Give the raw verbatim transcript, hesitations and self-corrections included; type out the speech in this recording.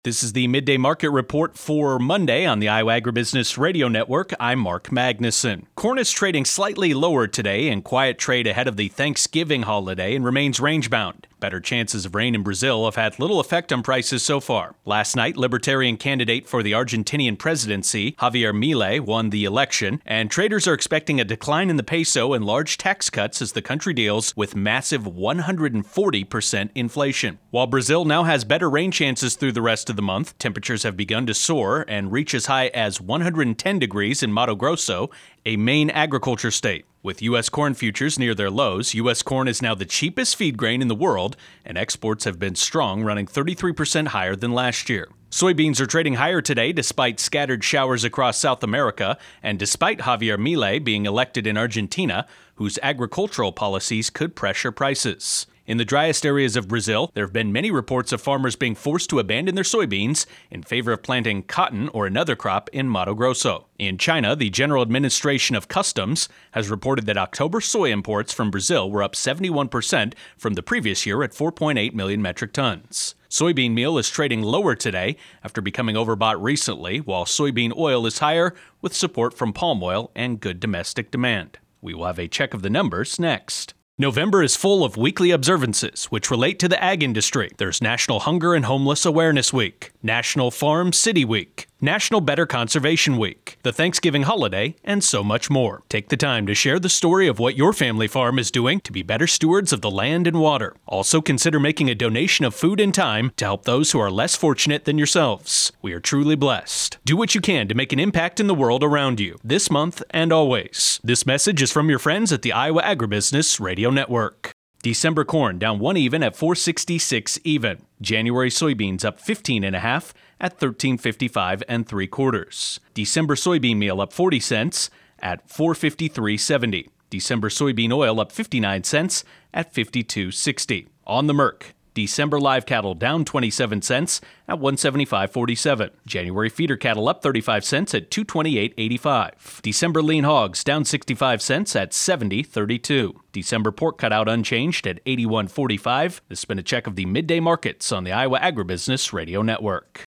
This is the Midday Market Report for Monday on the Iowa Agribusiness Radio Network. I'm Mark Magnuson. Corn is trading slightly lower today in quiet trade ahead of the Thanksgiving holiday and remains range-bound. Better chances of rain in Brazil have had little effect on prices so far. Last night, Libertarian candidate for the Argentinian presidency, Javier Milei, won the election, and traders are expecting a decline in the peso and large tax cuts as the country deals with massive one hundred forty percent inflation. While Brazil now has better rain chances through the rest of the month, temperatures have begun to soar and reach as high as one hundred ten degrees in Mato Grosso, a main agriculture state. With U S corn futures near their lows, U S corn is now the cheapest feed grain in the world, and exports have been strong, running thirty-three percent higher than last year. Soybeans are trading higher today despite scattered showers across South America, and despite Javier Milei being elected in Argentina, whose agricultural policies could pressure prices. In the driest areas of Brazil, there have been many reports of farmers being forced to abandon their soybeans in favor of planting cotton or another crop in Mato Grosso. In China, the General Administration of Customs has reported that October soy imports from Brazil were up seventy-one percent from the previous year at four point eight million metric tons. Soybean meal is trading lower today after becoming overbought recently, while soybean oil is higher with support from palm oil and good domestic demand. We will have a check of the numbers next. November is full of weekly observances which relate to the ag industry. There's National Hunger and Homeless Awareness Week, National Farm City Week, National Better Conservation Week, the Thanksgiving holiday, and so much more. Take the time to share the story of what your family farm is doing to be better stewards of the land and water. Also consider making a donation of food and time to help those who are less fortunate than yourselves. We are truly blessed. Do what you can to make an impact in the world around you, this month and always. This message is from your friends at the Iowa Agribusiness Radio Network. December corn down one even at four sixty-six even. January soybeans up fifteen and a half at thirteen fifty-five and three quarters. December soybean meal up forty cents at four fifty-three seventy. December soybean oil up fifty-nine cents at fifty-two sixty. On the Merc, December live cattle down twenty-seven cents at one seventy-five forty-seven. January feeder cattle up thirty-five cents at two twenty-eight eighty-five. December lean hogs down sixty-five cents at seventy thirty-two. December pork cutout unchanged at eighty-one forty-five. This has been a check of the midday markets on the Iowa Agribusiness Radio Network.